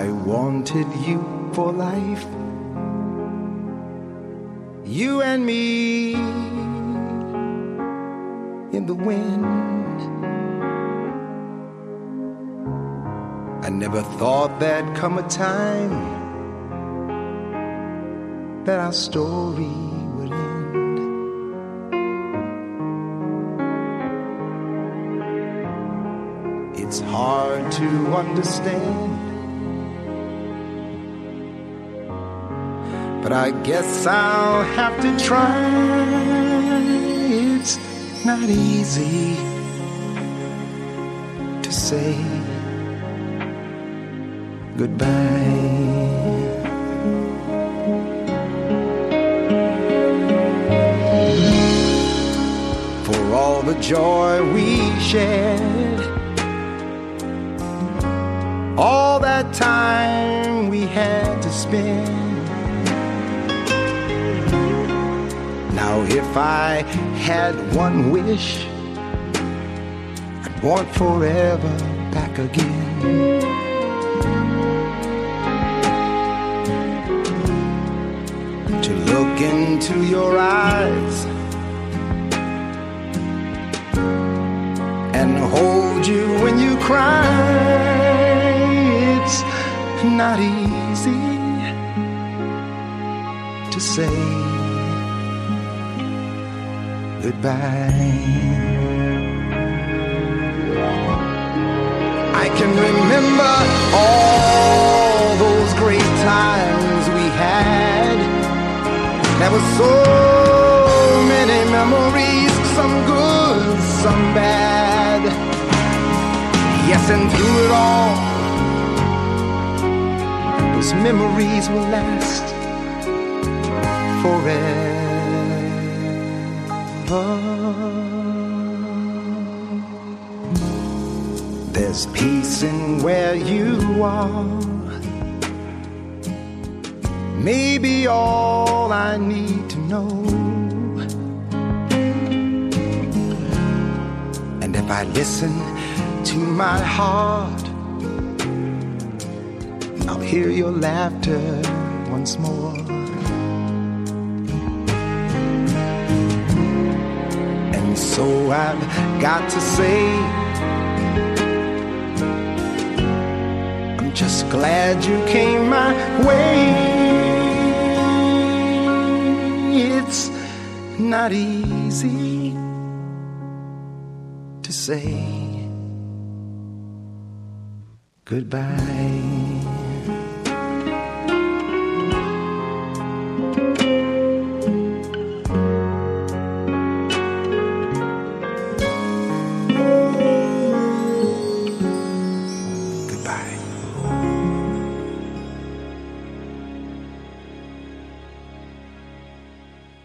I wanted you for life, you and me in the wind. I never thought there'd come a time that our story would end. It's hard to understand, but I guess I'll have to try. It's not easy to say goodbye. For all the joy we shared, all that time we had to spend. Now if I had one wish, I'd want forever back again. To look into your eyes and hold you when you cry. It's not easy to say goodbye. I can remember all those great times we had. There were so many memories, some good, some bad. Yes, and through it all, those memories will last forever. There's peace in where you are, maybe all I need to know. And if I listen to my heart, I'll hear your laughter once more. And so I've got to say, I'm just glad you came my way. It's not easy to say goodbye.